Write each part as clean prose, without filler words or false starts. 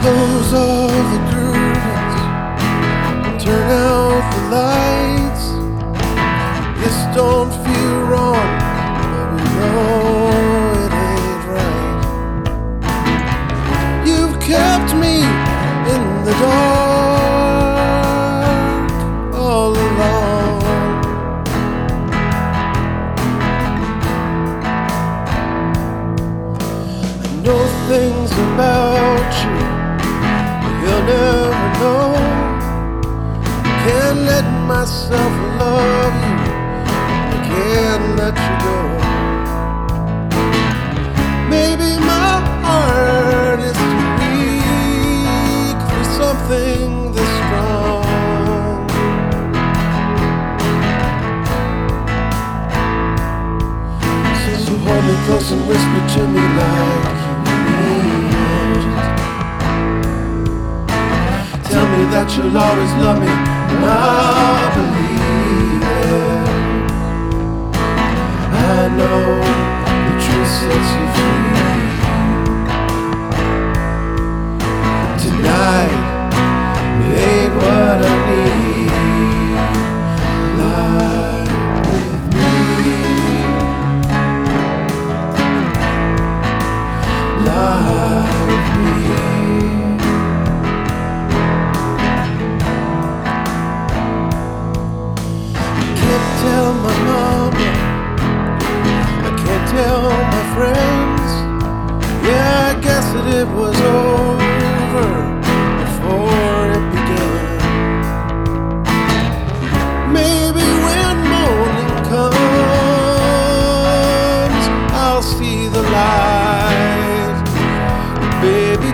Close all the curtains, turn out the lights. This don't feel wrong, but we know it ain't right. You've kept me in the dark all along. I know things about you you'll never know. Can't let myself love you, I can't let you go. Maybe my heart is too weak for something this strong. So hold me close and whisper to me like you mean it. Tell me that you'll always love me, and I'll believe it. I know the truth sets you free. Tonight, it ain't what I need. Lie with me. Lie with me. Tell my mama, I can't tell my friends. Yeah, I guess that it was over before it began. Maybe when morning comes, I'll see the light. Baby,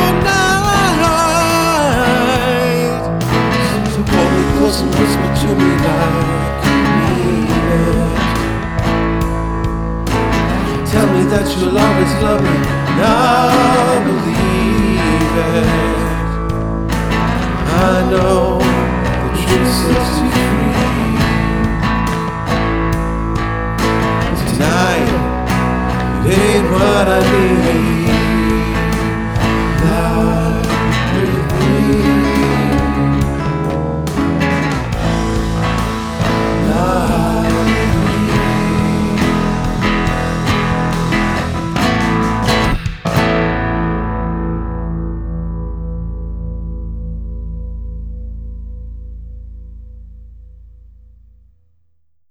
tonight, so hold me close and whisper to me like tell me that you'll always love me, and I'll believe it. I know the truth sets you free. Tonight, it ain't what I need.